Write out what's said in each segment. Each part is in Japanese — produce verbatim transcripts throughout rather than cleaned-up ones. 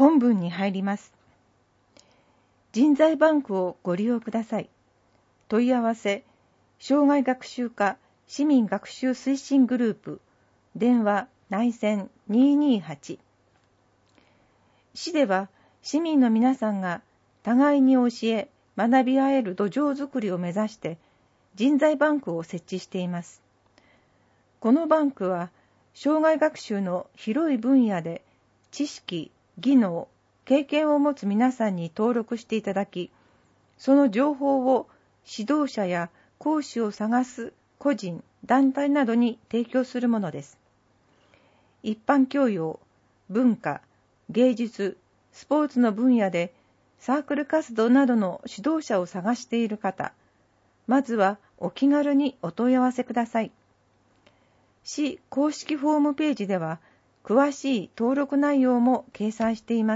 本文に入ります。人材バンクをご利用ください。問い合わせ、障害学習課市民学習推進グループ、電話内線にーにーはち。市では市民の皆さんが互いに教え、学び合える土壌づくりを目指して人材バンクを設置しています。このバンクは障害学習の広い分野で知識、技能、経験を持つ皆さんに登録していただき、その情報を指導者や講師を探す個人、団体などに提供するものです。一般教養、文化、芸術、スポーツの分野でサークル活動などの指導者を探している方、まずはお気軽にお問い合わせください。市公式ホームページでは詳しい登録内容も掲載しています。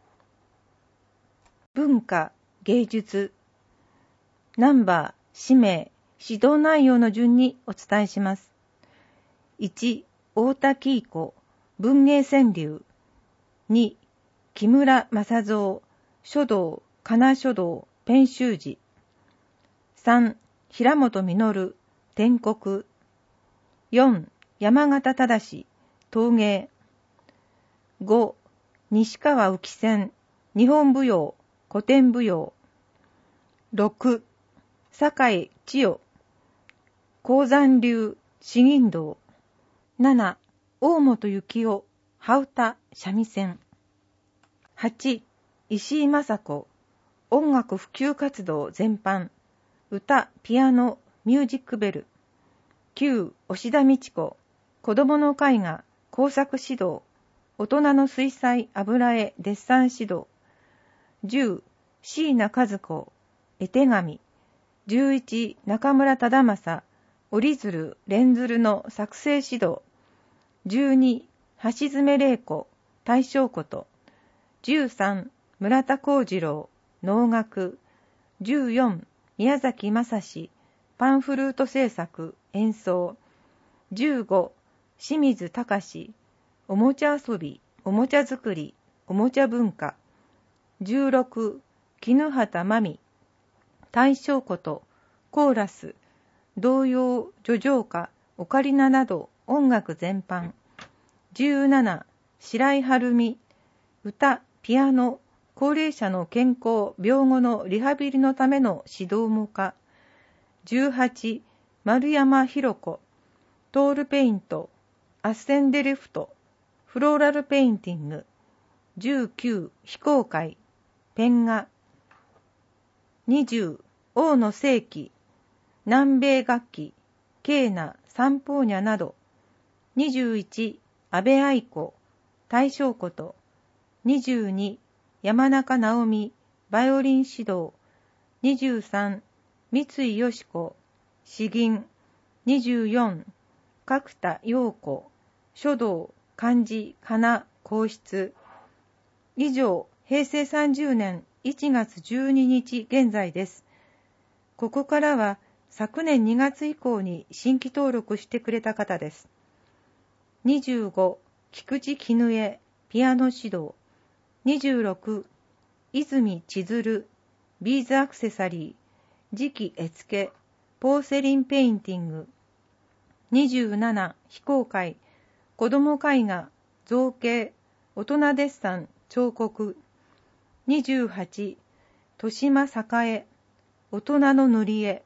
文化、芸術、ナンバー、氏名、指導内容の順にお伝えします。いち、太田喜子、文芸川柳。に、木村正蔵、書道、仮名書道、編集時。さん、平本実、篆刻。よん、山形忠、陶芸。ご、西川浮線、日本舞踊、古典舞踊。ろく、酒井千代、高山流、詩吟道。なな、大本幸夫、羽歌、三味線。はち、石井雅子、音楽普及活動全般、歌、ピアノ、ミュージックベル。きゅう、押田美智子、子供の絵画、工作指導、大人の水彩、油絵、デッサン指導。じゅう、椎名和子、絵手紙。じゅういち、中村忠正、折り鶴、連鶴の作成指導。じゅうに、橋爪玲子、大正琴。じゅうさん、村田幸次郎、能楽。じゅうよん、宮崎正史、パンフルート制作、演奏。じゅうご、清水隆、おもちゃ遊び、おもちゃ作り、おもちゃ文化。じゅうろく、絹畑真美、大正琴、コーラス、童謡、叙情歌、オカリナなど音楽全般。じゅうなな、白井晴美、歌、ピアノ、高齢者の健康、病後のリハビリのための指導もか。じゅうはち、丸山弘子、トールペイント、アッセンデリフト、フローラルペインティング。じゅうきゅう、非公開、ペン画。にじゅう、大野世紀、南米楽器、ケーナ、サンポーニャなど。にじゅういち、安倍愛子、大正琴。にじゅうに、山中直美、バイオリン指導。にじゅうさん、三井よし子、詩吟。にじゅうよん、角田陽子、書道、漢字、仮名、皇室。以上、へいせいさんじゅうねんいちがつじゅうににち現在です。ここからは昨年にがつ以降に新規登録してくれた方です。にじゅうご、菊池絹江、ピアノ指導。にじゅうろく、泉千鶴、ビーズアクセサリー、磁器絵付け、ポーセリンペインティング。にじゅうなな、非公開、子ども絵画、造形、大人デッサン、彫刻。にじゅうはち、豊島栄、大人の塗り絵。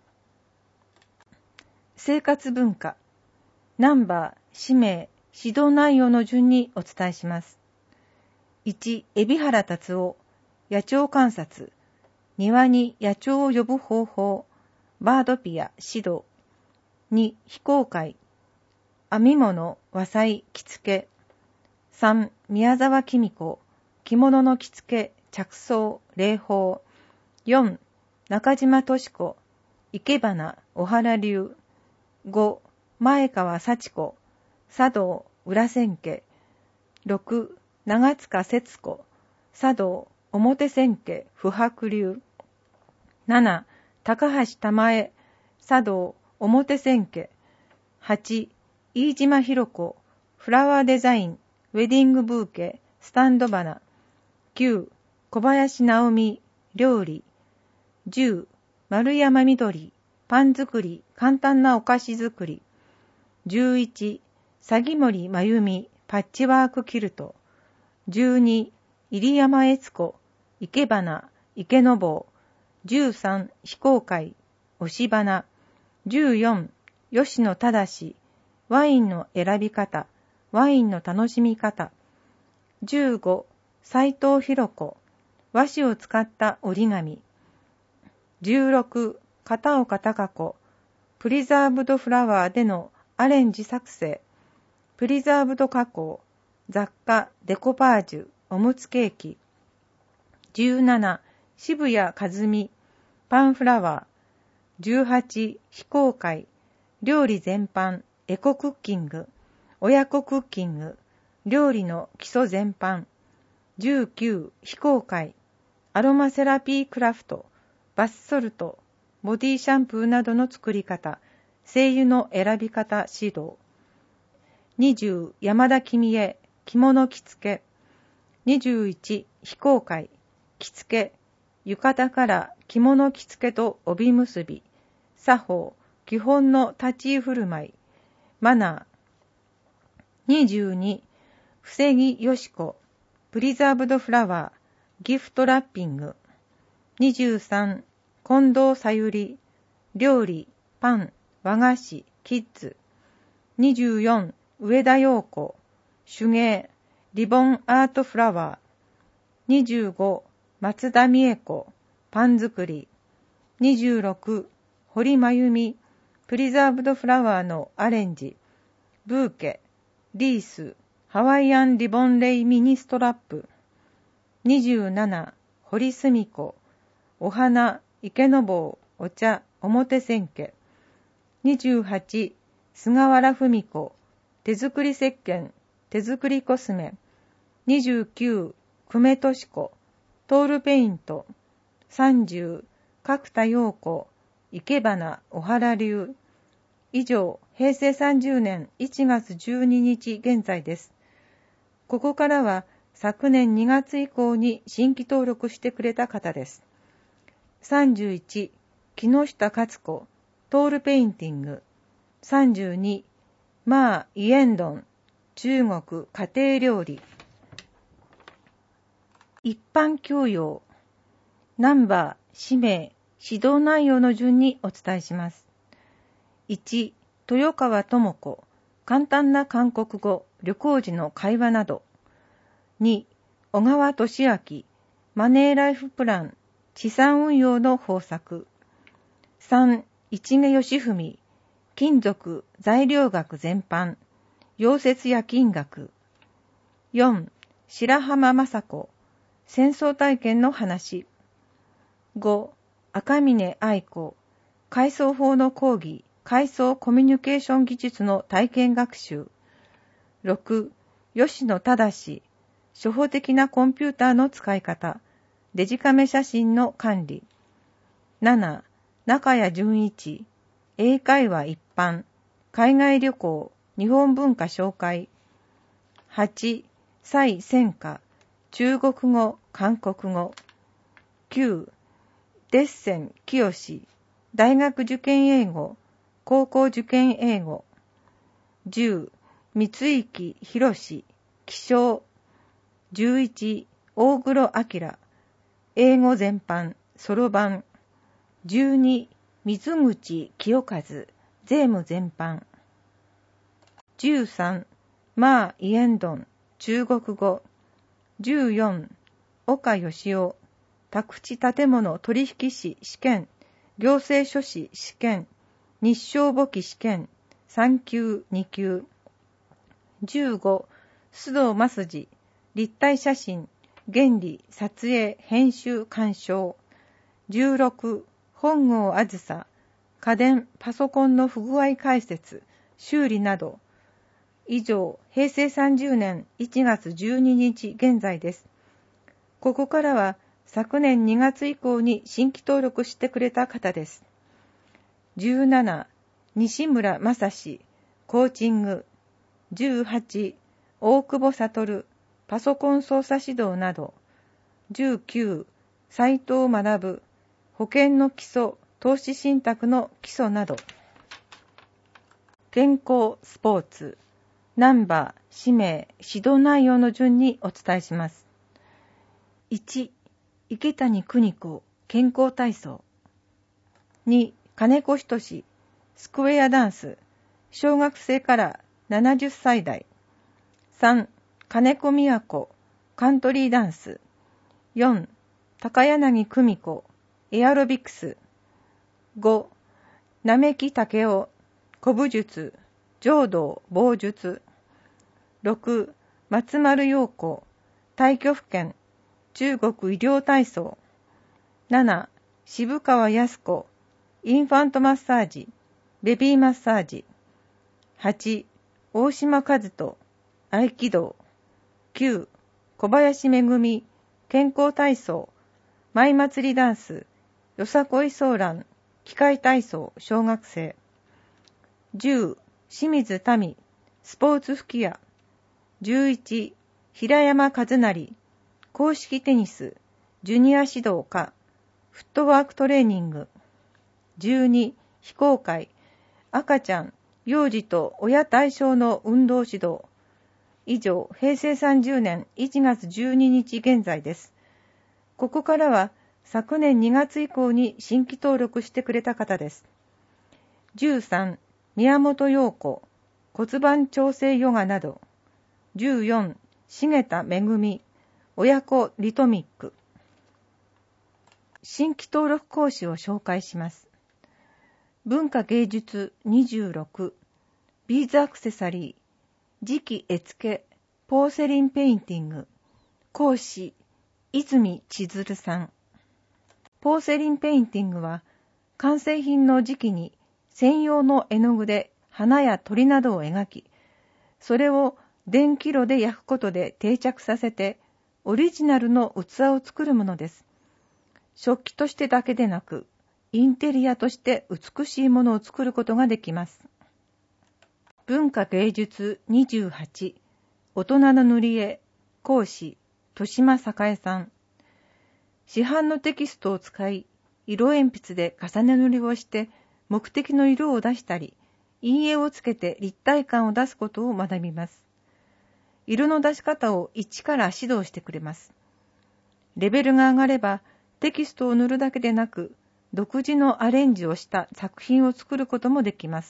生活文化、ナンバー、氏名、指導内容の順にお伝えします。いち、海老原達夫、野鳥観察、庭に野鳥を呼ぶ方法、バードピア指導。に、非公開、編み物、和裁、着付け。さん、宮沢紀美子、着物の着付け、着想、礼法。よん、中島敏子、生け花、小原流。ご、前川幸子、茶道、裏千家。ろく、長塚節子、茶道、表千家、不白流。なな、高橋玉江、茶道、表千家。はち、飯島博子、フラワーデザイン、ウェディングブーケ、 スタンド花。きゅう、小林直美、料理。じゅう、丸山みどり、パン作り、簡単なお菓子作り。じゅういち、鷺森真由美、パッチワークキルト。じゅうに、入山悦子、生け花、池の坊。じゅうさん、非公開、押し花。じゅうよん、吉野正、ワインの選び方、ワインの楽しみ方。じゅうご、斉藤博子、和紙を使った折り紙。じゅうろく、片岡貴子、プリザーブドフラワーでのアレンジ作成。プリザーブド加工、雑貨、デコパージュ、おむつケーキ。じゅうなな、渋谷和美、パンフラワー。じゅうはち、非公開、料理全般、エコクッキング、親子クッキング、料理の基礎全般。じゅうきゅう、非公開、アロマセラピークラフト、バスソルト、ボディシャンプーなどの作り方、精油の選び方指導。にじゅう、山田君江、着物着付け。にじゅういち、非公開、着付け、浴衣から着物着付けと帯結び、作法、基本の立ち居振る舞い、マナー。にじゅうに、伏木よし子、プリザーブドフラワー、ギフトラッピング。にじゅうさん、近藤さゆり、料理、パン、和菓子、キッズ。にじゅうよん、上田陽子、手芸、リボンアートフラワー。にじゅうご、松田美恵子、パン作り。にじゅうろく、堀真由美、プリザーブドフラワーのアレンジ。ブーケ、リース、ハワイアンリボンレイミニストラップ。にじゅうなな、堀澄子、お花、池の坊、お茶、表千家。にじゅうはち、菅原文子、手作り石鹸、手作りコスメ。にじゅうきゅう、久米俊子、トールペイント。さんじゅう、角田陽子、生け花、小原流。以上、へいせいさんじゅうねんいちがつじゅうににち現在です。ここからは昨年にがつ以降に新規登録してくれた方です。さんじゅういち、木下勝子、トールペインティング。さんじゅうに、マー・イエンドン、中国家庭料理。一般教養。ナンバー、氏名、指導内容の順にお伝えします。いち、豊川智子、簡単な韓国語、旅行時の会話など。に、小川俊明、マネーライフプラン、資産運用の方策。さん、市毛義文、金属、材料学全般、溶接や金学。よん、白浜雅子、戦争体験の話。ご、赤嶺愛子、階層法の講義、階層コミュニケーション技術の体験学習。ろく、吉野正、初歩的なコンピューターの使い方、デジカメ写真の管理。なな、中谷純一、英会話一般、海外旅行、日本文化紹介。はち、蔡千華、中国語、韓国語。きゅう、デッセン清、大学受験英語、高校受験英語。じゅう、三池博、気象。じゅういち、大黒明、英語全般、そろばん。じゅうに、水口清和、税務全般。じゅうさん、マー・イエンドン、中国語。じゅうよん、岡義夫、宅地建物取引士試験、行政書士試験、日商簿記試験、さん級、に級。じゅうご、須藤益次、立体写真、原理、撮影、編集、鑑賞。じゅうろく、本郷あずさ、家電、パソコンの不具合解説、修理など。以上、へいせいさんじゅうねんいちがつじゅうににち現在です。ここからは昨年にがつ以降に新規登録してくれた方です。じゅうなな、西村正史、コーチング。じゅうはち、大久保悟、 パソコン操作指導など、じゅうきゅう、サイトを学ぶ、保険の基礎、投資信託の基礎など、健康、スポーツ、ナンバー、氏名、指導内容の順にお伝えします。いち、池谷邦子、健康体操。に、金子仁志、スクエアダンス、小学生からななじゅっさい代。さん、金子美和子、カントリーダンス。よん、高柳久美子、エアロビクス。ご、並木武雄、古武術、柔道、棒術。ろく、松丸陽子、太極拳、中国医療体操。なな、渋川靖子、インファントマッサージ、ベビーマッサージ。はち、大島和人、合気道。きゅう、小林めぐみ、健康体操、舞祭りダンス、よさこいソーラン、機械体操、小学生。じゅう、清水民、スポーツ吹き矢。じゅういち、平山和成、公式テニス、ジュニア指導家、フットワークトレーニング。じゅうに、非公開、赤ちゃん、幼児と親対象の運動指導。以上、へいせいさんじゅうねんいちがつじゅうににち現在です。ここからは、昨年にがつ以降に新規登録してくれた方です。じゅうさん、宮本陽子、骨盤調整ヨガなど。じゅうよん、重田めぐみ、親子リトミック。新規登録講師を紹介します。文化芸術にじゅうろく、ビーズアクセサリー、磁器絵付け、ポーセリンペインティング、講師、泉千鶴さん。ポーセリンペインティングは、完成品の磁器に専用の絵の具で花や鳥などを描き、それを電気炉で焼くことで定着させて、オリジナルの器を作るものです。食器としてだけでなく、インテリアとして美しいものを作ることができます。文化芸術にじゅうはち、大人の塗り絵、講師、豊島栄さん。市販のテキストを使い、色鉛筆で重ね塗りをして目的の色を出したり、陰影をつけて立体感を出すことを学びます。色の出し方を一から指導してくれます。レベルが上がれば、テキストを塗るだけでなく、独自のアレンジをした作品を作ることもできます。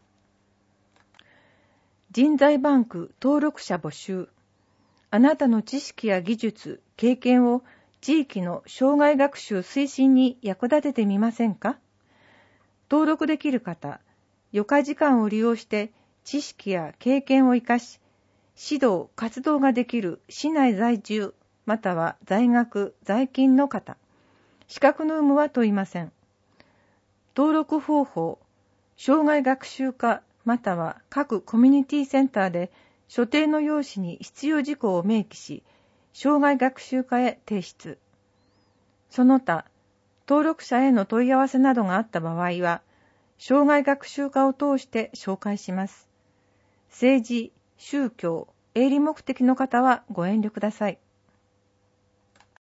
人材バンク登録者募集。あなたの知識や技術、経験を地域の生涯学習推進に役立ててみませんか？登録できる方、余暇時間を利用して知識や経験を生かし、指導、活動ができる市内在住、または在学、在勤の方、資格の有無は問いません。登録方法、生涯学習課、または各コミュニティセンターで所定の用紙に必要事項を明記し、生涯学習課へ提出。その他、登録者への問い合わせなどがあった場合は、生涯学習課を通して紹介します。政治、宗教、営利目的の方はご遠慮ください。